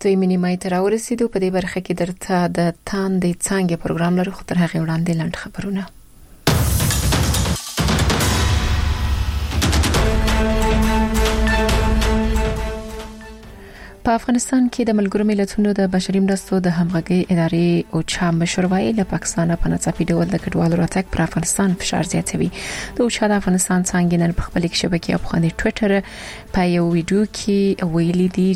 دویمې نیمایي ته راورسېدو. په دې برخه کې درته د تاندې څانګې پروګرام لرو، خو تر هغې وړاندې لنډ خبرونه. په افغانستان کې د ملګرو ملتونو د بشري مرستو د همغږي ادارې اوچا مشروعي له پاکستان په ناڅاپي ډول د کډوالو راتګ پر افغانستان فشار زیاتوي. د اوچا د افغانستان څنګه نن په خپل شبکې او په ټوئیټر په یو ویډیو کې ویلي دي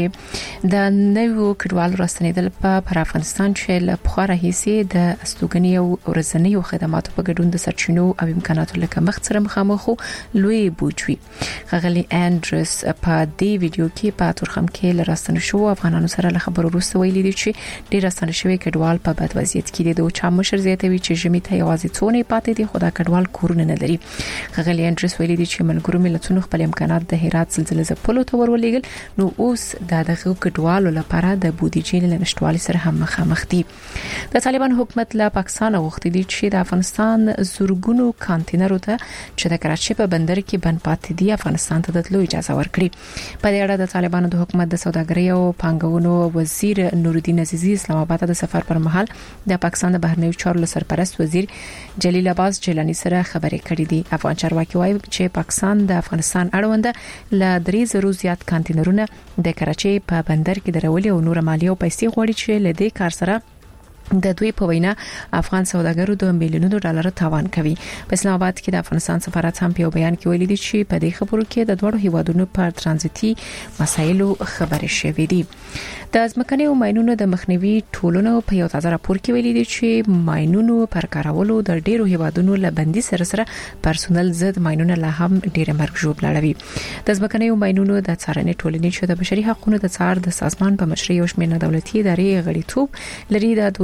چې د نوو کډوالو راستنیدل په افغانستان چې له پخوا راهیسي د استوګنې او ورځنیو خدماتو په ګډون د سرچینو او امکاناتو له کمښت سره مخامخ لوی بوجوي. غلي انډرس په دې ویډیو کې په تورخم کې راستنه شو افغانانو سره له خبرو وروسته ویلي دي چې ډیر راستنه شوی کډوال په بد وضعیت کې دي. د اوچا مشر زیاتوي چې ژمي ته یوازې څونه پاتې دي، خو دا کډوال کورونه نه لري. غلي انډرس ویلي دي چې ملګرو ملتونو خپل امکانات د هرات زلزلې ځپلو ته ورولېګل، نو اوس دغه کډوالو لپاره د بودیجې له نشټوالي سره هم مخامخ دي. د طالبان حکومت له پاکستان غوښتي دي چې د افغانستان زورګونو کانټینرو ته چې د کراچۍ په بندر کې بند پاتې دي افغانستان ته د تلو اجازه ورکړي. په دې اړه د طالبانو د حکومت د سوداګرۍ او پانګونو وزیر نورالدین عزیزی اسلام آباد ته د سفر پر مهال د پاکستان د بهرنیو چارو سرپرست وزیر جلیل عباس جیلانی سره خبرې کړې دي. افغان چارواکي وایي چې پاکستان د افغانستان اړوند له 300 زیات کانټینرونه د کراچۍ په بندر کې درولې او نور مالیه او پیسې غوړي چې له دې کار سره د دوی په وینا افغان سوداګرو د میلیونونو ډالر تاوان کوي. په اسلام آباد کې د افغانستان سفارت هم په بیان کې ویلي دي چې په دې خبرو کې د دوړو هیوادونو پر ترانزیتي مسایلو خبرې شوې دي. د ځمکنیو ماینونو د مخنیوي ټولنو په یو تازه راپور کې ویلي دي چې ماینونو پر کارولو د ډیرو هیوادونو له بندي سره پرسونل ضد ماینونه لا هم ډیر مرګ ژوب لړوي. د ځمکنیو ماینونو د څارنې ټولنې چې د بشري حقوقو د څار د سازمان په مشرۍ او شمېر دولتي ادارې غړیتوب لري د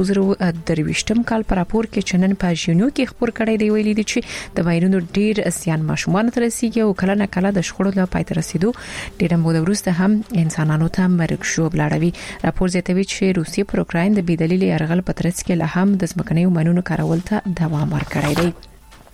2023م کال پر راپور کې چنن په ژوندو کې خبر کړی دی. ویلي دي چې د ماینونو ډیر زیان ماشومان تر رسیدي او کله نه کله د شخړو له پای ته رسیدو ډیر موده وروسته هم انسانانو ته مرګ ژوب لړوي. راپور زیاتوي چې روسیې پر اوکراین د بېدلیل یرغل په ترڅ کې له هم د ځمکنیو ماینونو کارول ته دوام ورکړی دی.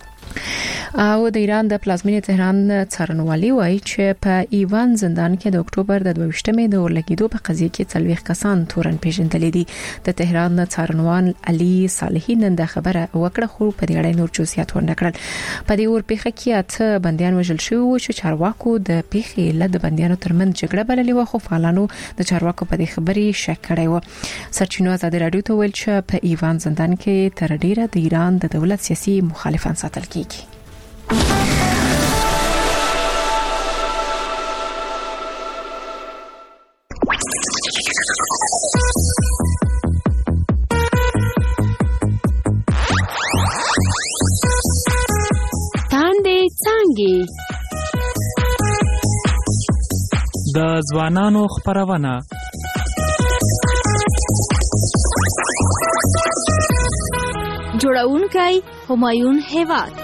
او د ایران د پلازمینې تهران څارنوالي وایي چې په ایوان زندان کې د اکتوبر د 22مې د ورلګیدو په قضیه کې 40 کسان تورن پیژندل دي. د تهران څارنوال علي صالحي نن د خبره وکړه، خو په دې اړه نور جزئیات ورنکړل. په دې ورپېخه کې 8 بنديان وژل شوي وو چې چارواکو د پیښې له بنديانو ترمنځ جګړه بللې و، خو فعالانو د چارواکو په دې خبرې شک کړی و. سرچینو ازادي رادیو ته ویل چې په ایوان زندان کې تر ډیره د ایران د دولت سیاسي مخالفان ساتل کیږي. تاندې څانګې د ځوانانو خبرونه جوړونکی همایون هیواد.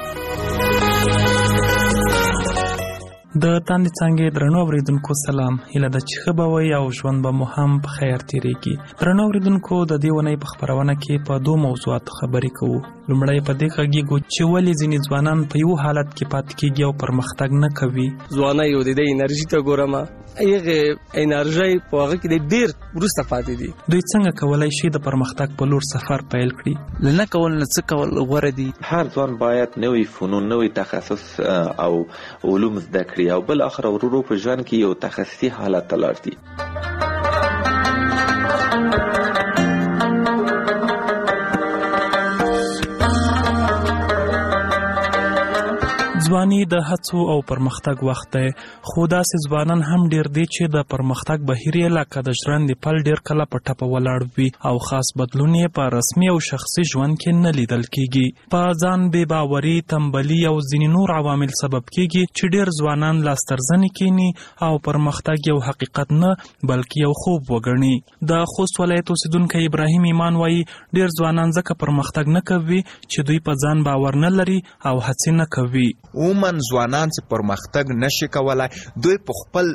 د تاندې څنګه درنو اوریدونکو سلام، هیله ده چې ښه به وي او ژوند به مو هم په خیر تیریږي. درنو اوریدونکو د دې ونې په خبرونه کې په دوه موضوعاتو خبرې کوو. لومړی په دې غږیږو چې ولې ځینې ځوانان په یو حالت کې پاتې کېږي او پرمختګ نه کوي. ځوانای یو د انرژي ته ګورم، هغه انرژي په هغه کې ډیر ورسته پاتې دي. دوی څنګه کولای شي د پرمختګ په لور سفر پیل کړي؟ لنه کول نه څه کول غوړه دي. هر ځوان باید نوې فنون، نوې تخصص او علوم زده کړي او بل اخر ورو په ژوند کې یو تخصصي حالت ته لاړ شي. ځواني د هڅو او پرمختګ وخت دی، خو داسې ځوانان هم ډیر دي چې د پرمختګ بهیر یې لکه د ژرندې پل ډیر کله په ټپه ولاړ وي او خاص بدلون یې په رسمي او شخصي ژوند کې نه لیدل کیږي. په ځان بې باوري، تنبلي او ځینې نور عوامل سبب کیږي چې ډیر ځوانان لاسترزنې کینی او پرمختګ یو حقیقت نه بلکې یو خوب وګڼي. د خوست ولایت اوسیدونکی ابراهیم ایمان وایي ډیر ځوانان ځکه پرمختګ نه کوي چې دوی په ځان باور نه لري او هڅې نه کوي. عموما ځوانان چې پرمختګ نشي کولای دوی په خپل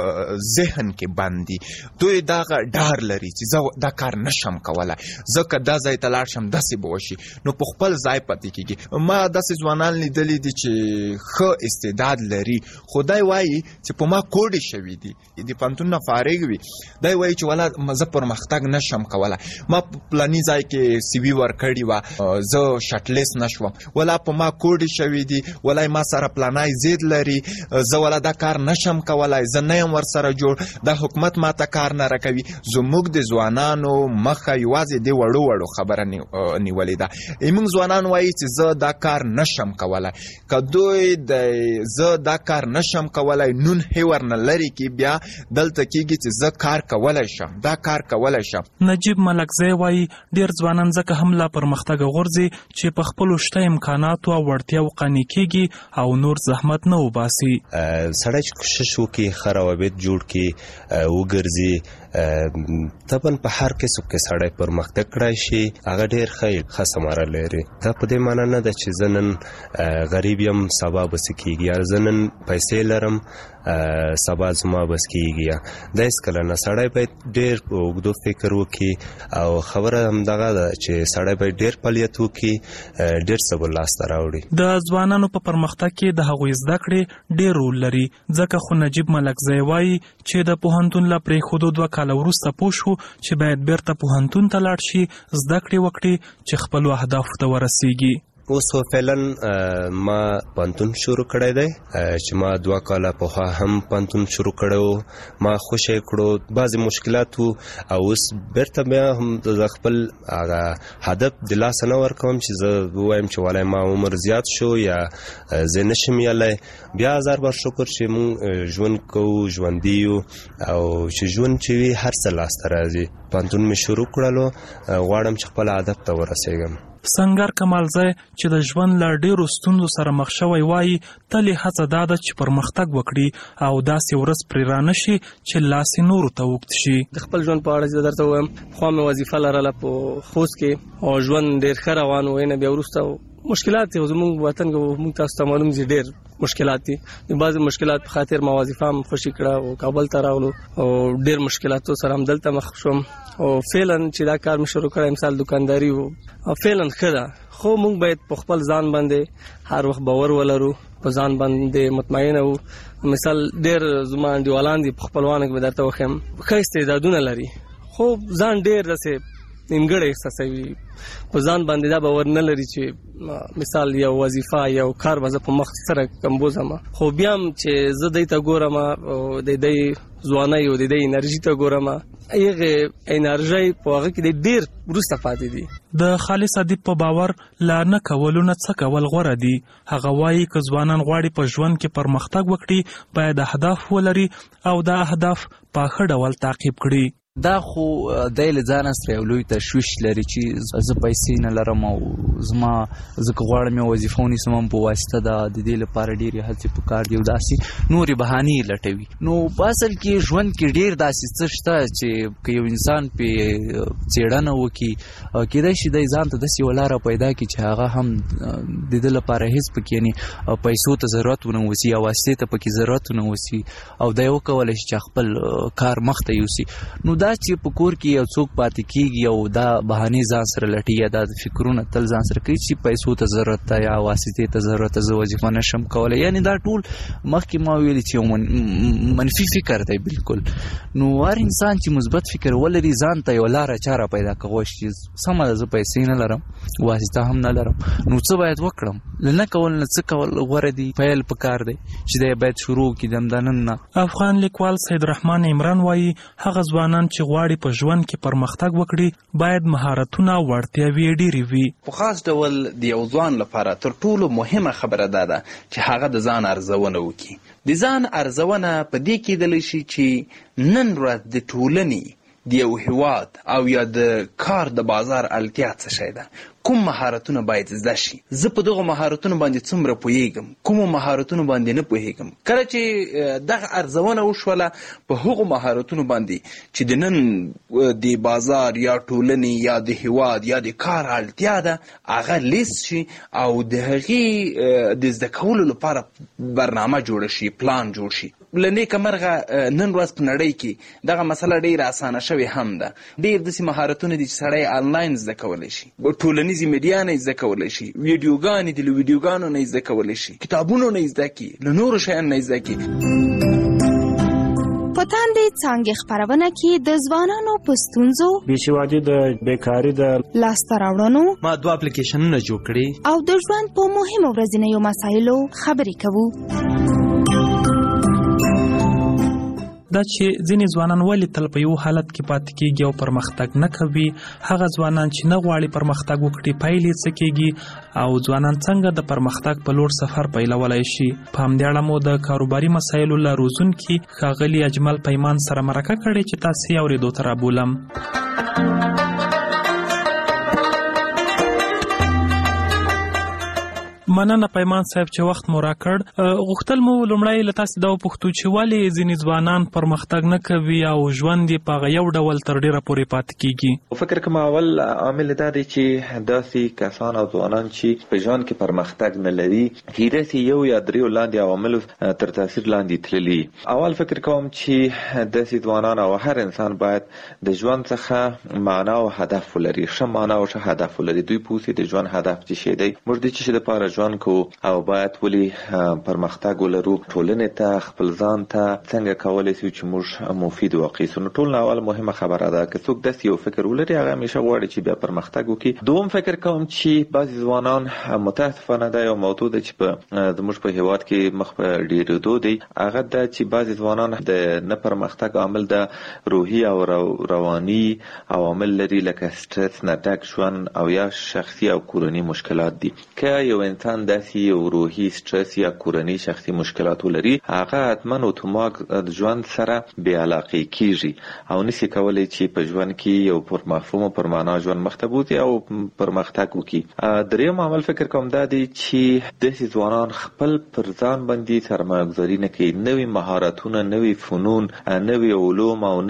ذهن کې باندې دوی دا ډار لري چې زه دا کار نشم کولای، زه که دا ځای ته لاړ شم داسې به وشي، نو په خپل ځای پاتې کېږي. ما داسې ځوانان لیدلي دي چې ښه استعداد لري خو دی وایي چې په ما کوډې شوي دي، د پوهنتون نه فارغ وي، دی وایي چې ولا زه پرمختګ نشم کولای، ما په پلاني ځای کې سی وي ورکړې وه زه شټلیست نشوم، ولا په ما کوډې شوي دي، ولا ما سره پلانای زید لري، زه ولا دا کار نشم کولای، زه نه یم ورسره جوړ، دا حکومت ما ته کار نه راکوي. زموږ د ځوانانو مخه یوازې د وړو وړو خبره نیولې ده. موږ ځوانان وایي چې زه دا کار نشم کولای، که دوی زه دا کار نشم کولای نون هیور نه لري کې بیا دلته کېږي چې زه کار کولی شم، دا کار کولی شم. نجیب ملکزی وایي ډېر ځوانان ځکه هم لا پرمختګ غورځي چې په خپلو شته امکاناتو او وړتیاو قانع کېږي او نور زحمت نه وباسي. سړی چې کوشش وکړي ښه روابط جوړ کړي وګرځي، طبعا په هر کسب کې سړی پرمختګ کړی شي، هغه ډېر ښه ثمره لري. دا په دې معنا نه ده چې زه نن غریب یم سبا به څه کېږي، یا زه نن پیسې لرم سبا زما بس کېږي، دا هېڅکله نه. سړی باید ډېر په اوږدو فکر وکړي او خبره همدغه ده چې سړی باید ډېر فعالیت وکړي، ډېر څه به لاسته راوړي. د ځوانانو په پرمختګ کې د هغوی زده کړې ډېر رول لري، ځکه خو نجیب ملکزی وایي چې د پوهنتون له پرېښودو 2 کاله وروسته پوه شو چې باید بیرته پوهنتون ته لاړ شي، زده کړې وکړي چې خپلو اهدافو ته ورسیږي. اوس فعلا ما پوهنتون شروع کړی دی چې ما 2 کاله پخوا هم پوهنتون شروع کړی، ما خوشی کړو، بعضې مشکلات وو او اوس بیرته بیا هم د خپل هغه هدف د لاسه نه ورکوم چې زه ووایم چې والای ما عمر زیات شو یا زه نشم یلی. بیا هزار بار شکر چې مونږ ژوند کوو، ژوندي یو او چې ژوند چې وي هر څه لاسته راځي. پوهنتون مې شروع کړلو، غواړم چې خپل هدف ته ورسېږم. سنگر کمالزی چې د ژوند له ډېرو ستونزو سره مخ شوی وایي تل یې هڅه دا ده چې پرمختګ وکړي او داسې ورځ پرې رانشي چې لاس یې نورو ته اوږد شي. د خپل ژوند په اړه چې درته ووایم، پخوا مې وظیفه لرله په خوست کې او ژوند ډېر ښه روان و، نه بیا وروسته مشکلات دي. زموږ وطن کې موږ تاسو ته معلوم دي ډېر مشکلات دي. بعضې مشکلات په خاطر ما وظیفه هم خوشي کړه او کابل ته راغلو او ډېر مشکلاتو سره هم دلته مخ شوم او فعلا چې دا کار مې شروع کړی مثال دکانداري و فعلا ښه ده، خو موږ باید په خپل ځان باندې هر وخت باور ولرو، په ځان باندې مطمئنه وو. مثال ډېر زما انډیوالان دي په خپلوانو کې به درته وښیم ښه استعدادونه لري، خو ځان ډېر داسې نیمګړی احساسوي، په ځان باندې دا باور نه لري چې مثال یو وظیفه یو کار به زه په مخ سره کمبوزم. خو بیا هم چې زه دی ته ګورم او د دی ځوانۍ او د دی انرژي ته ګورم، هغې انرژۍ په هغه کې ډېر وروسته پاتې دي. د خالص ادیب په باور لا نه کولو نه څه کول غوره دي. هغه وایي که ځوانان غواړي په ژوند کې پرمختګ وکړي باید اهداف ولري او دا اهداف په ښه ډول تعقیب کړي. دا خو دی له ځانه سره یو لوی تشویش لري چې زه پیسې نه لرم او زما زه که غواړم یو وظیفه ونیسم هم په واسطه د دې لپاره ډېرې هڅې پکار دي او داسې نورې بهانې لټوي. نو په اصل کې ژوند کې ډېر داسې څه شته چې که یو انسان پې څېړنه وکړي کېدای شي دی ځان ته داسې یوه لاره پیدا کړي چې هغه هم د ده لپاره هېڅ پکې یعنې پیسو ته ضرورت ونه وسي یا واسطې ته پکې ضرورت ونه وسي او دی وکولی شي چې خپل کار مخته یوسي. نو دا چې په کور کې یو څوک پاتې کېږي او دا بهانې ځان سره لټي یا دا فکرونه تل ځان سره کوي چې پیسو ته ضرورت ده یا واسطې ته ضرورت ده، زه وظیفه نشم کولی، یعنې دا ټول مخکې ما ویلي چې یو منفي فکر دی بالکل. نو هر انسان چې مثبت فکر ولري ځان ته یو لاره چاره پیدا کولی شي. سمه ده زه پیسې نه لرم، واسطه هم نه لرم، نو څه باید وکړم؟ له نه کول نه څه کول غوره دي، پیل پکار دی چې دی باید شروع کړي دمدنن نه. افغان لیکوال سید رحمان عمران وایي هغه ځوانان چې غواړي په ژوند کې پرمختګ وکړي باید مهارتونه او وړتیاوې ډېرې وي. په خاص ډول د یو ځوان لپاره تر ټولو مهمه خبره دا ده چې هغه د ځان ارزونه وکړي. د ځان ارزونه په دې کېدلی شي چې نن ورځ د ټولنې د یو هیواد او یا د کار د بازار اړتیا څه شی ده، کوم مهارتونه باید زده شي، زه په دغه مهارتونو باندې څومره پوهیږم، کومو مهارتونو باندې نه پوهیږم. کله چې دغه ارزونه وشوله په هغو مهارتونو باندې چې د نن د بازار یا ټولنې یا د هیواد یا د کار اړتیا ده هغه لیست شي او د هغې د زده کولو لپاره برنامه جوړه شي، پلان جوړ شي. له نیکه مرغه نن ورځ په نړۍ کې دغه مسله ډېره اسانه شوې هم ده. ډېر داسې مهارتونه دي چې سړی آنلاین زده کولی شي، ټولنیزې میډیا نه یې زده کولی شي، ویډیوګانې دي له ویډیوګانو نه یې زده کولی شي، کتابونو نه یې زده کړي، له نورو شیانو نه یې زده کړي. په تاندې څانګې خپرونه کې د ځوانانو په ستونزو، بېسوادي د بیکاري د لاسته راوړنو، ما 2 اپلیکیشنونه جوړ کړي او د ژوند په مهمو ورځنیو مسایلو خبرې کوو. دا چې ځینې ځوانان ولې تل په یو حالت کې پاتې کېږي او پرمختګ نه کوي، هغه ځوانان چې نه غواړي پرمختګ وکړي پایلې څه کېږي، او ځوانان څنګه د پرمختګ په لور سفر پیلولی شي. په همدې اړه مو د کاروباري مسایلو له روزونکي ښاغلي اجمل پیمان سره مرکه کړې چې تاسې یې اورېدو ته رابولم. مننه پیمان صاحب چې وخت مو راکړ. غوښتل مو لومړی له تاسې دا وپوښتو چې ولې ځینې ځوانان پرمختګ نه کوي او ژوند یې په هغه یو ډول تر ډېره پورې پاتې کېږي. فکر کوم اول عامل دا دی چې داسې کسان او ځوانان چې په ژوند کې پرمختګ نه لري هیرسې یو یا دریو لاندې عواملو تر تاثیر لاندې تللي. اول فکر کوم چې داسې ځوانان او هر انسان باید د ژوند څخه معنا او هدف ولري، ښه معنا او ښه هدف ولري. دوی پوهېږي د ژوند هدف څه شی دی، موږ د څه شي دپاره ژوند کو او باید ولې پرمختګ ولرو، ټولنې ته خپل ځان ته څنګه کولی شو چې موږ مفید واقع سو. نو ټول اول مهمه خبره ده که څوک داسې یو فکر ولري هغه همیشه غواړي چې بیا پرمختګ وکړي. دوم فکر کوم چې بعضې ځوانان متاسفانه دا یو موضوع ده چې په زموږ په هیواد کې مخ په ډېرېدو دی، هغه دا چې بعضې ځوانان د نه پرمختګ عامل د روحي او رواني عوامل لري، لکه سټرس نه ډک ژوند او یا شخصي او کورني مشکلات دي. که یو انسان داسې یو روحي سټرس یا کورني شخصي مشکلات ولري هغه حتما اتومات د ژوند سره بې علاقې کېږي او نشي کولی چې په ژوند کې یو پر مفهوم او پر معنا ژوند مخته بوځي او پرمختګ وکړي. دریم عامل فکر کوم دا دی چې داسې ځوانان خپل پر ځان باندې سرمایه‌ګذاري نه کوي، نوي مهارتونه، نوي فنون، نوي علوم او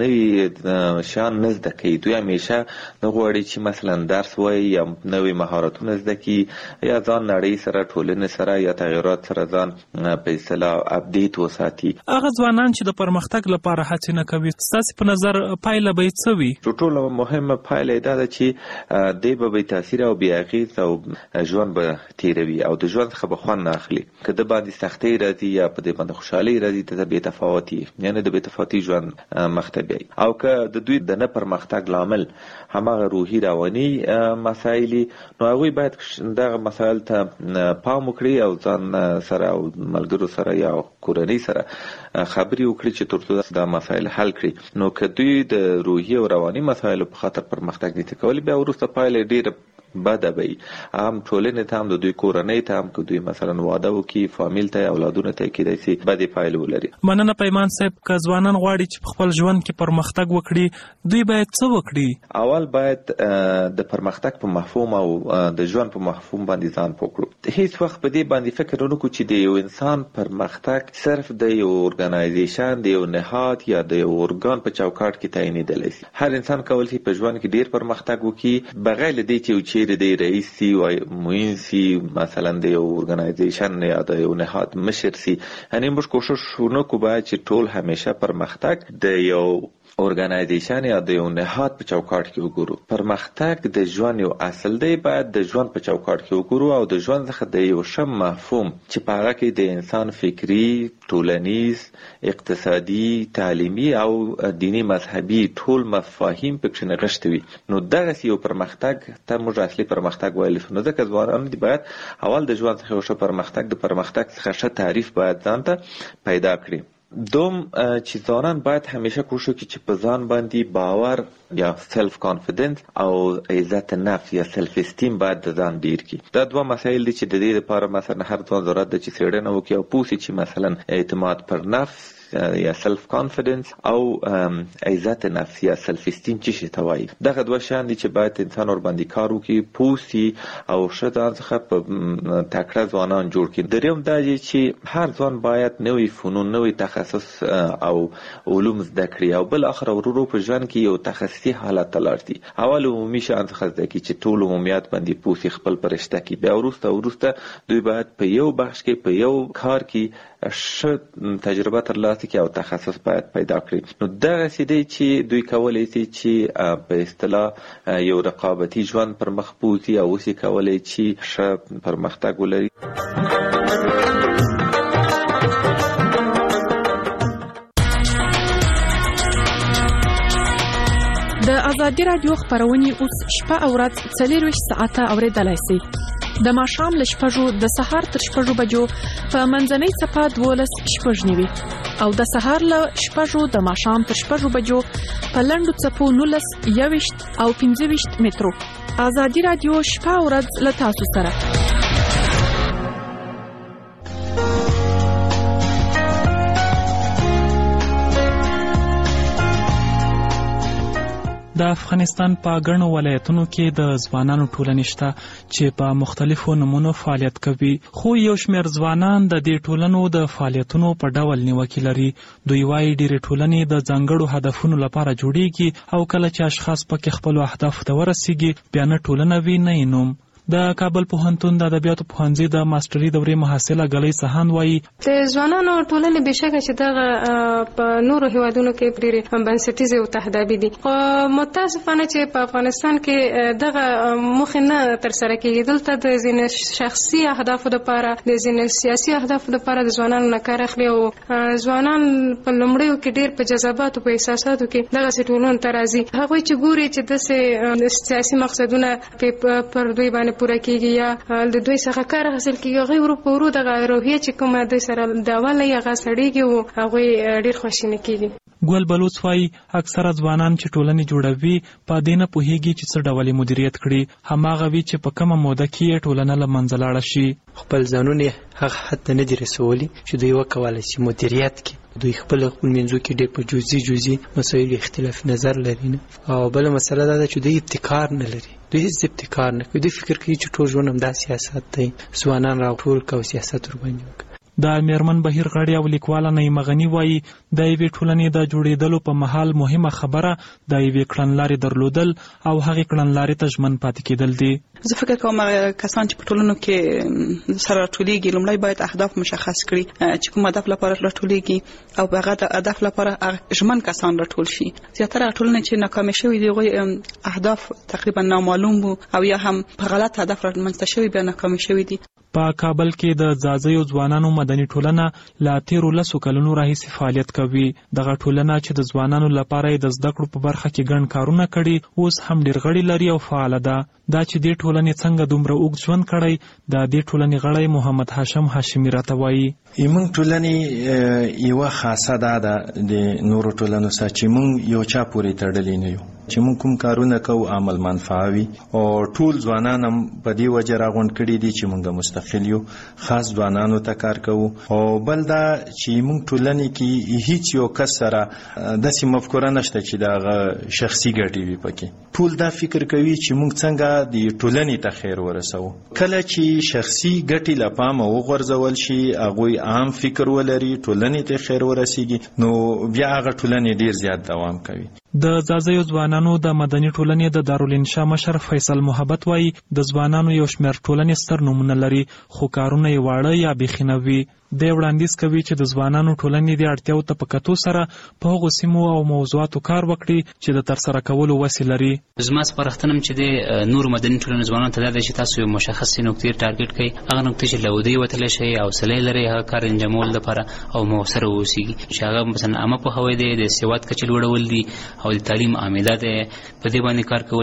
نوي شیان نه زده کوي. دوی همیشه نه غواړي چې مثلا درس وایي یا نوي مهارتونه زده کړي یا ځان نړۍ سره ټولنې سره یا تغیرات سره ځان په اصطلاح اپډیټ وساتي. هغه ځوانان چې د پرمختګ لپاره هڅې نه کوي ستاسې په نظر پایله به یې څه وي؟ تر ټولو مهمه پایله یې دا ده چې دی به بې تاثیره او بې اغېزه او ژوند به تېروي او د ژوند څخه به خوند نه اخلي. که د باندې سختۍ راځي یا په دې باندې خوشحالۍ راځي د بې تفاوتي یعنې د بې تفاوتي ژوند مخته بیایي. او که د دوی د نه پرمختګ لامل هماغه روحي رواني مسایل نو هغوی باید دغه مسایل ته پام وکړي او ځان سره او ملګرو سره یا کورنۍ سره خبرې وکړي چې ترڅو دا مسایل حل کړي. نو که دوی د روحي او رواني مسایلو په خاطر پرمختګ نشي کولی بیا وروسته پایله ډېره بده به وي، هم ټولنې ته هم د دوی کورنۍ ته هم که دوی مثلا واده وکړي فامیل ته اولادونو ته کېدای شي بدې پایلې ولري. مننه پیمان صاحب. که ځوانان غواړي چې په خپل ژوند کې پرمختګ وکړي دوی باید څه وکړي؟ اول باید د پرمختګ په مفهوم او د ژوند په مفهوم باندې ځان پوه کړو. هیڅ وخت په دې باندې فکر ونه کړو چې د یو انسان پرمختګ صرف د یو ارګنایزیشن د یو نهاد یا د یو ارګان په چوکاټ کې تعینېدلی شي. هر انسان کولی شي په ژوند کې ډېر پرمختګ وکړي بغیر له دې چې د رئیس سی و معین سی مثلا د یو ارګنایزیشن یا د یو نهاد مشر سی. یعنی موږ کوشش ونکړو باید چې ټول همیشه پرمختګ د یو ارګنایزیشن یا د یو نهاد په چوکاټ کې وګورو. پرمختګ د ژوند یو اصل دی، باید د ژوند په چوکاټ کې وګورو او د ژوند څخه د یو ښه مفهوم چې په هغه کې د انسان فکري، ټولنیز، اقتصادي، تعلیمي او دینی مذهبي ټول مفاهیم پکې نغښتي وي. نو دغسې یو پرمختګ ته موږ اصلي پرمختګ ویلی شو. نو ځکه ځوانان دي باید اول د ژوند څخه یو ښه پرمختګ د پرمختګ څخه ښه تعریف باید ځان ته پیدا کړي. دوم چې ځوانان باید همیشه کوشش وکړي چې په ځان باندې باور یا سلف کانفیډنس او عزت نفس یا سلف استیم باید د ځان ډیر کړي. دا دوه مسایل دي چې د دې لپاره مثلا هر ځوان ضرورت ده چې څېړنه وکړي او پوه شي چې مثلا اعتماد پر نفس یا سلف کانفیډنس او عزت نفس یا سلف استیم چې شي توای دغه دوه شان دي چې باید انسان ور باندې کار وکړي پوسی او شته څخه په تکړه ځوانان جوړ کړي. دریم دا چې هر ځوان باید نوې فنون نوې تخصص او علوم زده کړي او بل اخر ورو په ژوند کې یو تخصصي حالت تلارتي. اول عمومي شان څخه زده کړي چې ټول عمومیت باندې پوسی خپل پرشته کې بیا ورسته دوی باید په یو بخش کې په یو کار کې ښه تجربه ترلاسه کړي او تخصص باید پیدا کړي. نو دغه سیدی چې دوی کولای شي چې په اصطلاح یو رقابتي ژوند پر مخ بوځي او اوس یې کولای چې ښه پرمختګ ولري. د ازادي رادیو خبرونه اوس شپه او ورځ 24 ساعته اوریدلای شئ. د ماښام له 6 د سهار تر 6 بجو په منځنۍ صفه 12:09 او د سهار له 6 د ماښام تر 6 بجو په لنډو صفو 19 21 او 25 مترو. ازادي رادیو شپه او ورځ له تاسو سره. د افغانستان په ګڼو ولایتونو کې د ځوانانو ټولنې شته چې په مختلفو نمونو فعالیت کوي، خو یو شمېر ځوانان د دې ټولنو د فعالیتونو په ډول نیوکې لري. دوی وايي ډېرې ټولنې د ځانګړو هدفونو لپاره جوړیږي او کله چې اشخاص پکې خپلو اهدافو ته ورسیږي بیا نه ټولنه وي نه یې نوم. د کابل پوهنتون د ادبیاتو پوهنځي د ماستري دورې محصله ګلۍ سهان وايي د ځوانانو ټولنې بشکه چې دغه په نورو هیوادونو کې ډېرې بنسټیزې او تهدابي دي، خو متاسفانه چې په افغانستان کې دغه موخې نه ترسره کېږي. دلته د ځینې شخصي اهدافو لپاره د ځینې سیاسي اهدافو لپاره د ځوانانو نه کار اخلي او ځوانان په لومړیو کې ډېر په جذباتو په احساساتو کې دغسې ټولنو ته راځي. هغوی چې ګوري چې داسې سیاسي مقصدونه پر دوی باندې پوره کېږي یا د دوی څخه کار حاصل کېږي، هغوی ورو په ورو دغه روحیه چې کومه دوی سره د اوله یې هغه سړېږي او هغوی ډېر خواشیني کېږي. ګل بلوڅ وايي اکثره ځوانان چې ټولنې جوړوي په دې نه پوهېږي چې څه ډول مدیریت کړي، هماغه وي چې په کومه موده کې ټولنه له منځه لاړه شي. خپل ځانونه هغه حد ته نه دي رسولي چې دوی وکولای شي مدیریت کړي. دوی خپل منځو کې ډېر په جزئي مسایلو اختلاف نظر لري نه، او بل مسله دا ده چې دوی ابتکار نه لري. دوی هیڅ ابتکار نه کوي. دوی فکر کوي چې ټول ژوند همدا سیاست دی، ځوانان راټول کړي او سیاست ورباندې وکړي. د میرمن بهیر غړي او لیکواله نعیمه غني وايي د یوې ټولنې د جوړېدلو په مهال مهمه خبره د یوې کړنلارې درلودل او هغې کړنلارې ته ژمن پاتې کېدل دي. زه فکر کوم کسان چې په ټولنو کې سره راټولېږي لومړی باید اهداف مشخص کړي چې کوم هدف لپاره راټولېږي او په هغه هدف لپاره ژمن کسان راټول شي. زیاتره ټولنې چې ناکامې شوي دي هغوی اهداف تقریبا نامعلوم وو او یا هم په غلط هدف رامنځته شوي بیا ناکامې شوي دي. په کابل کې د ځاځیو ځوانانو مدني ټولنه لا 13 کلونو راهیسې فعالیت کوي. دغه ټولنه چې د ځوانانو لپاره د زده کړو په برخه کې ګڼ کارونه کړي اوس هم ډېر غړي لري او فعاله ده. دا چې دې ټولنې څنګه دومره اوږد ژوند کړی د دې ټولنې غړی محمد هاشم هاشمي راته وایي موږ ټولنې یوه خاصه ده د نورو ټولنو سره چې موږ یو چا پورې تړلي نه یو، چې موږ کوم کارونه کوو عمل منفعه وي او ټول ځوانان هم په دې وجه راغونډ کړي دي چې موږ مستقل یو، خاص ځوانانو ته کار کوو. او بل دا چې موږ ټولنې کې هیڅ یو کس سره داسې مفکوره نشته چې دغه شخصي ګټې وي پکې. ټول دا فکر کوي چې موږ څنګه د ټولنې ته خیر ورسوو. کله چې شخصي ګټې له پامه وغورځول شي، هغوی عام فکر ولري، ټولنې ته خیر ورسیږي، نو بیا هغه ټولنې ډیر زیات دوام کوي. د ځاځیو ځوانانو د مدني ټولنې د دارالانشا مشر فیصل محبت وايي د ځوانانو یو شمېر ټولنې ستر نومونه لري خو کارونه یې واړه یا بیخي نه وي. دی وړاندیز کوي چې د ځوانانو ټولنې د اړتیاو ته په کتو سره په هغو سیمو او موضوعاتو کار وکړي چې د ترسره کولو وسې لري. زما سپارښتنه چې د نورو مدني ټولنو ځوانانو ته دا ده چې تاسو یو مشخصې نقطې ټارګټ کړئ، هغه نقطې چې له ودې وتلی شئ، حوصله یې لرئ هغه کار انجامولو لپاره او مؤثره واوسیږي، چې هغه مثلا عامه پوهاوی دی، د سواد کچې لوړول دي او د تعلیم عامده دی، په دې باندې کار کول دي.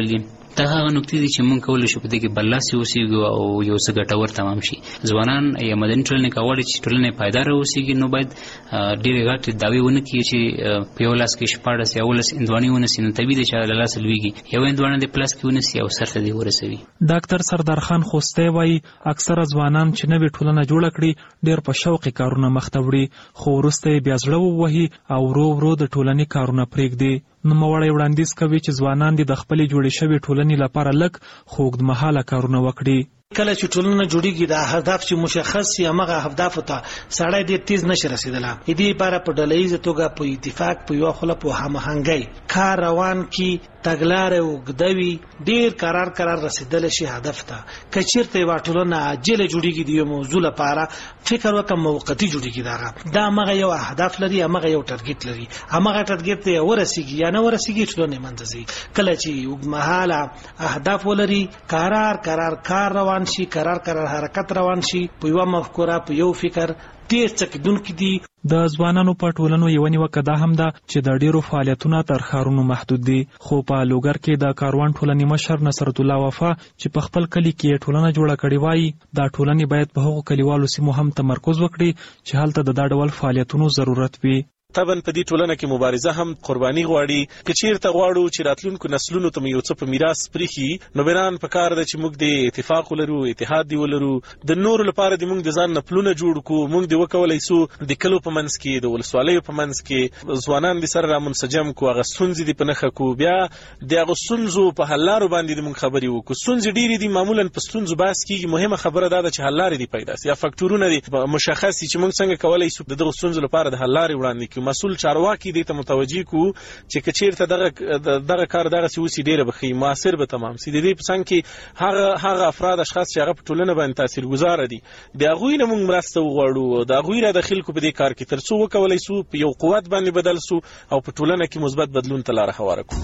دا هغه نکتې دي چې موږ کولی شو په دې کې برلاسي اوسېږو او یو څه ګټور تمام شي. ځوانان یا مدني ټولنې که غواړي چې ټولنه پایداره اوسېږي نو باید ډېرې غټې دعوې ونه کړي چې په یو لاس کې 14 یا 18 هندواڼې ونیسي، نو طبیعي دی چې له لاسه لوېږي. یو هندواڼه دې په لاس کې ونیسي او سر ته دې ورسوي. ډاکټر سردار خان خوستی وایي اکثره ځوانان چې نوې ټولنه جوړه کړي ډېر په شوقي کارونه مخ ته وړي، خو وروسته یې بیا زړه ووهي او ورو ورو د ټولنې کارونه پرېږدي. نوموړی وړاندیز کوي چې ځوانان دې د خپلې جوړې شوې ټولنې لپاره لږ خو اوږدمهاله کارونه وکړي. کله چې ټولنه جوړیږي د هدف چې مشخص یا هغه اهداف ته سړی ډېر تیز نشي رسیدلی. دې لپاره په ډلهییزه توګه په اتفاق په یوه خوله په هماهنګۍ کار روان کړي، تګلارې اوږده وي، ډېر قرار رسیدلی شي هدف ته. که چېرته یوه ټولنه عاجله جوړیږي د یو موضوع لپاره فکر وکړه موقتي جوړیږي، دا همغه یو اهداف لري، همغه یو ټارګېټ لري، همغه ټارګېټ ته ورسیږي یا نه ورسیږي ټولنه یې منځه ځي. کله چې اوږدمهاله اهداف ولري، قرار کار روان شي، قرار حرکت روان شي، په یوه مفکوره په یو فکر ډېر څه کېدونکي دي. د ځوانانو په ټولنو یوه نیوکه دا هم ده چې د ډېرو فعالیتونه تر ښارونو محدود دي. خو په لوګر کې د کاروان ټولنې مشر نصرت الله وفا چې په خپل کلي کې ټولنه جوړه کړې وایي دا ټولنې باید په هغو کلیوالو سیمو هم تمرکز وکړي چې هلته د دا ډول فعالیتونو ضرورت وي. طبعا په دې ټولنه کې مبارزه هم قرباني غواړي. که چیرته غواړو چې راتلونکو نسلونو ته یو څه په میراث پرېښي، نو بنان په کار ده چې موږ د اتفاق ولرو، اتحاد دی ولرو. د نورو لپاره د موږ د ځان نه پلونه جوړ کړو. موږ د وکولای سو د کلو په منځ کې، د ولسوالیو په منځ کې ځوانان د سره را منسجم کو، هغه ستونزې دي په نښه کو، بیا د هغه ستونزو په حل لارو باندې د موږ خبرې وکړو. ستونزې ډېرې دي، معمولا په ستونزو بحث کېږي، مهمه خبره دا ده چې حل لارې دي پیدا سي یا فکټورونه دي مشخص دي چې موږ څنګه کولای سو د دغو ستونزو لپاره د حل لارې وړاندې کړو. مسؤل چارواکي دې ته متوجي کو چې که چیرته دغه کار دغسې وسي ډېره به ښه موثر به تمام سي. د دې په څنګ کې هغه افراد اشخاص چې هغه په ټولنه باندې تاثیرګذاره دي، د هغوی نه موږ مرسته وغواړو، د هغوی را داخل کو په دې کار کې، تر څو وکولی سو په یو قوت باندې بدل سو او په ټولنه کې مثبت بدلون ته لاره هواره کړو.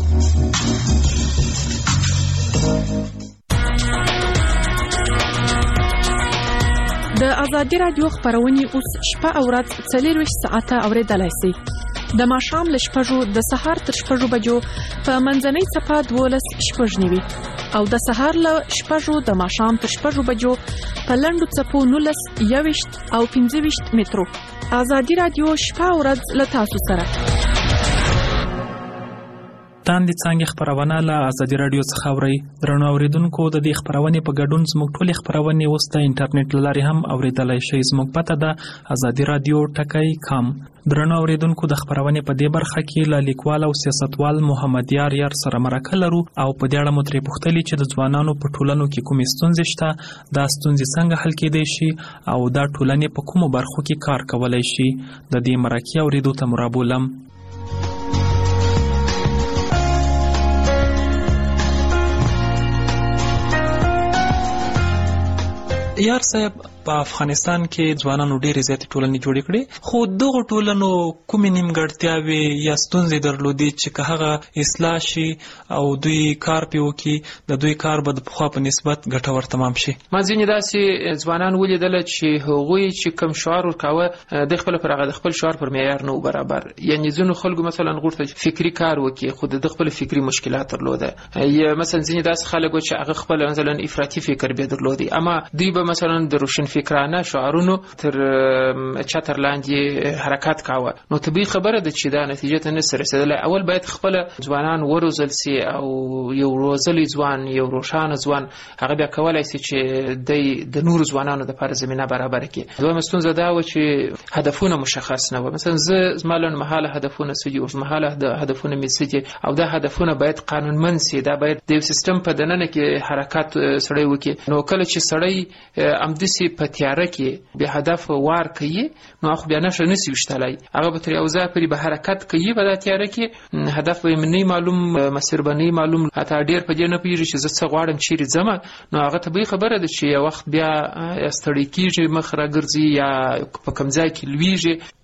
د ازادي راډیو خبرونه اوس شپه او ورځ 24 ساعته اوریدلای شئ. د ماښام له 6 د سهار تر 6 بجو په منځنۍ صفه 12:09 او د سهار له 6 د ماښام تر 6 بجو په لنډو صفو 19 21 او 25 مترو. ازادي راډیو شپه او ورځ له تاسو سره. تاندې څنګه خبرونه له ازادي راډیو څخه اوري. درنو اوریدونکو، د دې خبرونه په ګډون زموږ ټولې خبرونه اوس د انټرنیټ لارې هم اوریدلای شئ. زموږ پته ده azadiradiotakai.com. درنو اوریدونکو، د خبرونه په دې برخه کې له لیکوال او سیاستوال محمد یار سره مرکه لرو او په دې اړه مو ترې پوښتلي چې د ځوانانو په ټولنو کې کومې ستونزې شته، دا ستونزې څنګه حل کېدای شي او دا ټولنې په کومو برخو کې کار کولای شي. د دې مرکې اوریدو ته مرابولم. یار صاحب، په افغانستان کې ځوانانو ډېرې زیاتې ټولنې جوړې کړې، خو دغو ټولنو کومې نیمګړتیاوې یا ستونزې درلودې چې که هغه اصلاح شي او دوی کار پې وکړي، د دوی کار به د پخوا په نسبت ګټور تمام شي. ما ځینې داسې ځوانان ولیدله چې هغوی چې کوم شعار ورکاوه د خپل پر هغه د خپل شعار پر معیار نه برابر. یعنې ځینو خلکو مثلا غوښتل فکري کار وکړي خو د خپل فکري مشکلات درلوده، یا مثلا ځینې داسې خلک چې هغه خپل مثلا افراطي فکر به درلودي، اما دوی به مثلا د روشن فکرانه شعارونو تر چتر لاندې حرکت کاوه. نو طبیعي خبره ده چې دا نتیجه ته نسي رسیدلی. اول باید خپل ځوانان وروزل سي او یو روزلی ځوان، یو روښانه ځوان هغه بیا کولای سي چې د نورو ځوانانو دپاره زمینه برابر کړي. دویمه ستونزه دا وه چې هدفونه مشخص نه وه. مثلا زما لنډمهاله هدفونه څه دي، اوږدمهاله هدفونه مې څه دي، او دا هدفونه باید قانونمند سي. دا باید د یو سیستم په دننه کې حرکت سړی وکړي. نو کله چې سړی همداسې په تیاره کې به هدف وار کوي، نو خو بیا نشه نسی وشتلی، هغه به تر یو ځای پورې به حرکت کوي په دا تیاره کې، هدف به یې نه معلوم، مسیر به نه معلوم، حتی ډېر په دې نه پوهېږي چې زه څه غواړم، چیرې ځمه. نو هغه طبیعي خبره ده چې یو وخت بیا ستړی کېږي، مخ راګرځي یا په کوم ځای کې لویږي.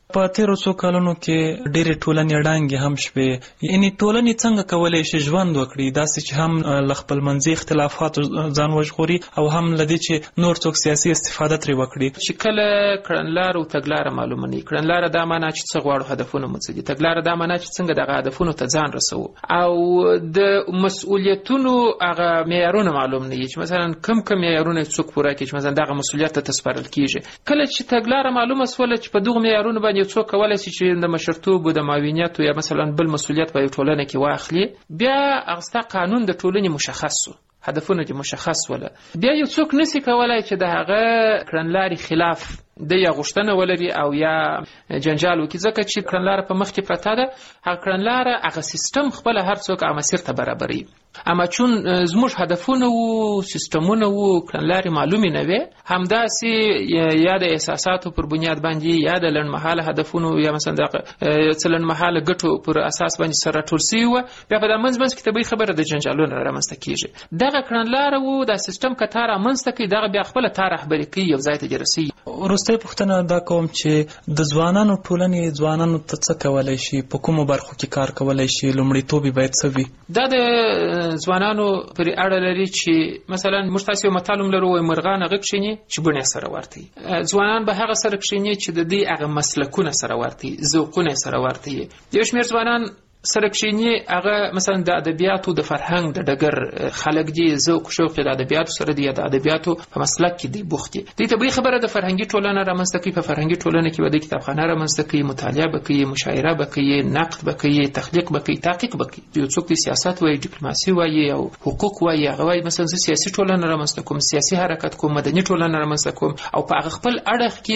په تیرو څو کلونو کې ډېرې ټولنې ړانګې هم شوې. یعنې ټولنې څنګه کولی شي ژوند وکړي داسې چې هم له خپلمنځي اختلافاتو ځان وژغوري او هم له دې چې نور څوک سیاسي استفاده ترې وکړي. چې کله کړنلاره او تګلاره معلومه نه وي، کړنلاره دا معنا چې څه غواړو هدفونه مو څه دي، تګلاره دا معنا چې څنګه دغه هدفونو ته ځان رسوو، او د مسؤلیتونو هغه معیارونه معلوم نه وي چې مثلا کم معیارونه څوک پوره کړي چې مثلا دغه مسؤلیت ته سپارل کیږي. کله چې تګلاره معلومه سوله چې په دغه معیارونو باندې څوک کولای شي چې د مشرتوب او د معاونیت یا مثلا بل مسؤلیت په ټولنه کې واخلي، بیا هغه قانون د ټولنې مشخص شو، هدفونه دې مشخص وله، بیا یو څوک نسی کولای چې د هغه کړنلارې خلاف د یا غوښتنه ولري او یا جنجال وکړي، ځکه چې کړنلاره په مخ کې پرته ده. هغه کړنلاره هغه سیستم خپل هر څوک هغه مسیر ته برابروي، اما چون زموږ هدفونه وو، سیستمونه وو، کړنلارې معلومې نه وې، همداسې یا د احساساتو پر بنیاد باندې یا د لنډمهاله هدفونو یا مثلا د څه لنډمهاله ګټو پر اساس باندې سره راټول سوي وه، بیا په دا منځ کې طبیعي خبره د جنجالونو رامنځته کېږي. دغه کړنلاره وو، دا سیستم که تا رامنځته کوي دغه بیا خپله تا رهبري کوي، یو ځای ته دې رسوي. وروستۍ پوښتنه دا کوم چې د ځوانانو ټولنې ځوانانو ته څه کولی شي، په کومو برخو کې کار کولی شي، لومړیتوب یې باید څه وي؟ دا د ځوانانو پرې اړه لري چې مثلا موږ تاسې یو متل هم لرو، وایي مرغان هغه کښېني چې بڼې سره ورته وي. ځوانان به هغه سره کښېني چې د دې هغه مسلکونه سره ورته وي، ذوقونه سره ورته وي. یو شمېر ځوانان سره کښېني هغه مثلا د ادبیاتو د فرهنګ د ډګر خلک دي، ذوق و شوق د ادبیاتو سره دی، د ادبیاتو په مسلک کې دی بوخت دي. دې طبیعي خبره د فرهنګي ټولنه رامنځته کوي، په فرهنګي ټولنه کې به د کتابخانه رامنځته کوي، مطالعه به کوي، مشاعره به کوي، نقد به کوي، تخلیق به کوي، تحقیق به کوي. یو څوک د سیاست وایي، ډیپلوماسي وایي او حقوق وایي، هغه وایي مثلا زه سیاسي ټولنه رامنځته کوم، سیاسي حرکت کوم، مدني ټولنه رامنځته کوم، او په هغه خپل اړخ کې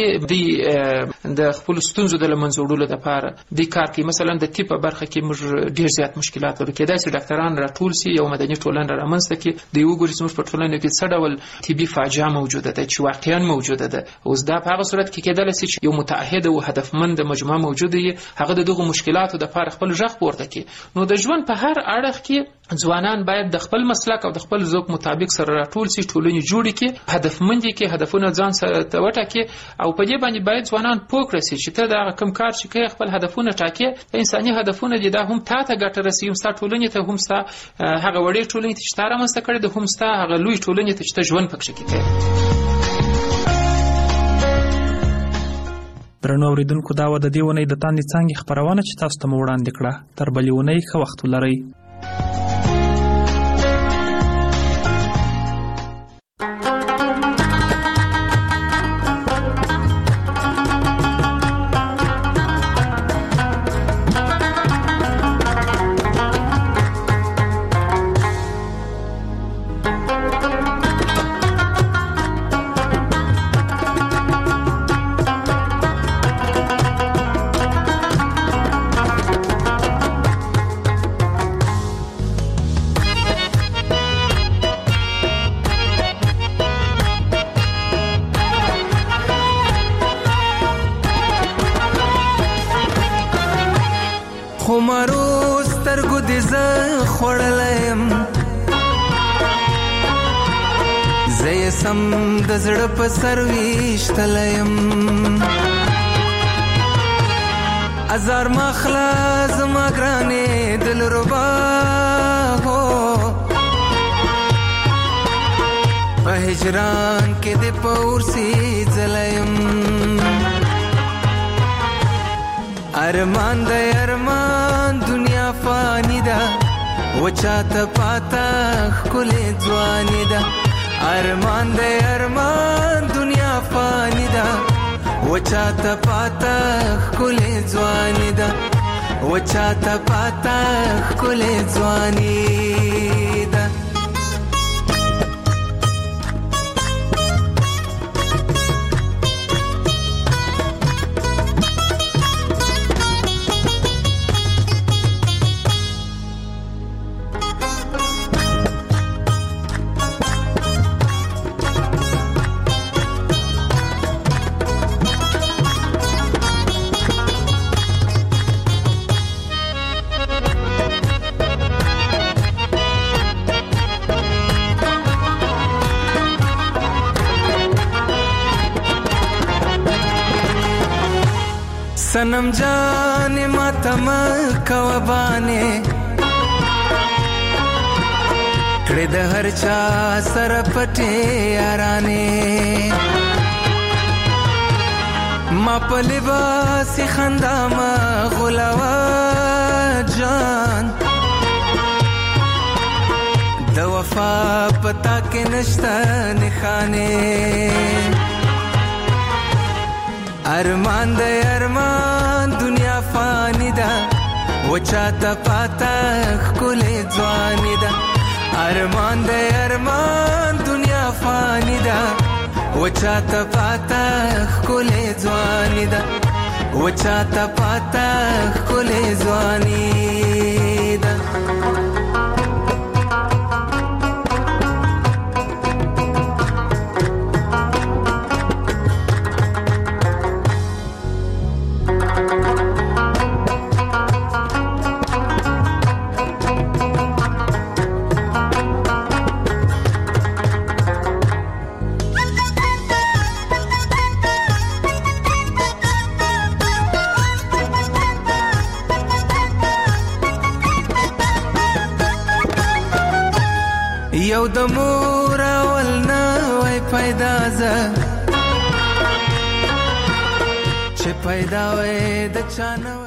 د خپل ستونزو د له منځه وړلو لپاره د کار کوي. مثلا د طب په برخه کې موږ ډېر زیات مشکلات لرو، کېدای شي ډاکټران راټول سي، یو مدني ټولنه رامنځته کړي، د یو ګوري زموږ په ټولنه کې څه ډول طبي فاجعه موجوده ده چې واقعا موجوده ده. اوس دا په هغه صورت کې کېدلی شي چې یو متعهد او هدفمند مجموعه موجوده وي، هغه د دغو مشکلاتو دپاره خپل غږ پورته کړي. نو د ژوند په هر اړخ کې ځوانان باید د خپل مسلک او د خپل ذوق مطابق سره راټول سي، ټولنې جوړې کړي، هدفمند کړي، هدفونه ځان سره وټاکي، او په دې باندې باید ځوانان پوه کړي چې ته دا کوم کار چې کوي خپل هدفونه ټاکي، انساني هدفونه دي، دا هم تا ته ګټه رسوي، هم ستا ټولنې ته، هم ستا هغه وړې ټولنې ته چې تا رامنځته کړې ده، هم ستا هغه لوی ټولنې ته چې ته ژوند پکښې کوې. درنو اورېدونکو، دا وه د دې اونۍ د تاندې څانګې خپرونه چې تاسو ته مو وړاندې کړه. تر بلې اونۍ ښه وخت ولرئ. د زړه په سر ویشتلیم، ازار مخلا زما ګرانې دلربا هو، په هجران کې د پورسي ځلیم، ارمان د ارمان دنیا فانی ده، وچاته پاته ښکلې ځواني ده، ارمان د ارمان دنیا فانی ده، وچاته پاته ښکلې ځواني ده، وچاته پاته ښکلې ځواني ده. صنم جان ماتم کوبانه کړه د هر چا سره پټه یارانه ما په لباس خندا ما غلاوا جان د وفا پتا کې نشتا نخانه ارمان د ارمان دنیا فانی ده وچا ته پاتا خلې ځواني ده ارمان د ارمان دنیا فانی ده وچا ته پاتا خلې ځواني ده وچا ته پاتا خلې ځواني ده یو د مور اول نه وای پیدا زه چې پیدا وای د چانه